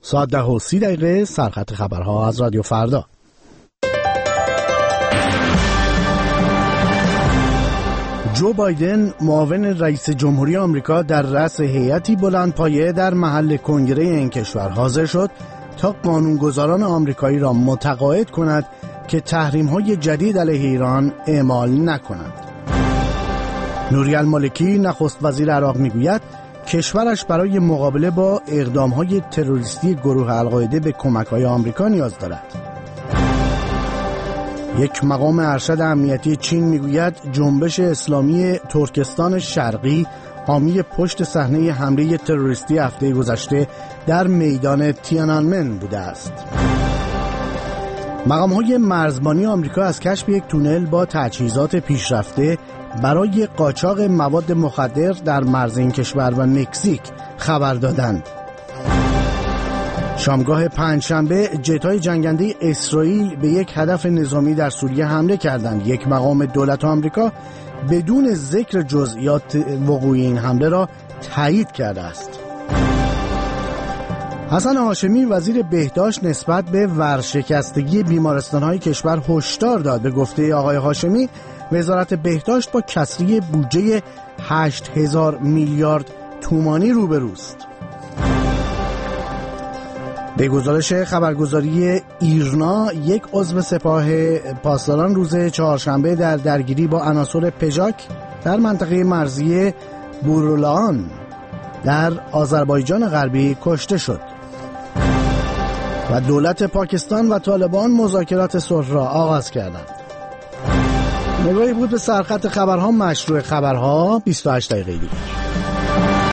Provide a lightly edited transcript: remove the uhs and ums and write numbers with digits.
ساعت 10:30 سرخط خبرها از رادیو فردا. جو بایدن معاون رئیس جمهوری آمریکا در رأس هیئتی بلندپایه در محل کنگره این کشور حاضر شد تا قانونگذاران آمریکایی را متقاعد کند که تحریم‌های جدید علیه ایران اعمال نکنند. نوری المالکی نخست وزیر عراق میگوید کشورش برای مقابله با اقدام‌های تروریستی گروه القاعده به کمک‌های آمریکا نیاز دارد. یک مقام ارشد امنیتی چین میگوید جنبش اسلامی ترکستان شرقی حامی پشت صحنه حمله تروریستی هفته گذشته در میدان تیانانمن بوده است. مقام‌های مرزبانی آمریکا از کشف یک تونل با تجهیزات پیشرفته برای قاچاق مواد مخدر در مرز این کشور و مکزیک خبر دادند. شامگاه پنجشنبه جت‌های جنگنده اسرائیل به یک هدف نظامی در سوریه حمله کردند. یک مقام دولت آمریکا بدون ذکر جزئیات وقوع این حمله را تایید کرده است. حسن هاشمی وزیر بهداشت نسبت به ورشکستگی بیمارستان‌های کشور هشدار داد. به گفته آقای هاشمی وزارت بهداشت با کسری بودجه 8000 میلیارد تومانی روبروست. به گزارش خبرگزاری ایرنا یک عضو سپاه پاسداران روز چهارشنبه در درگیری با عناصر پژاک در منطقه مرزی بورولان در آذربایجان غربی کشته شد. و دولت پاکستان و طالبان مذاکرات صلح را آغاز کردند. نگاهی بود به سرخط خبرها. مشروع خبرها 28 دقیقه دیگر.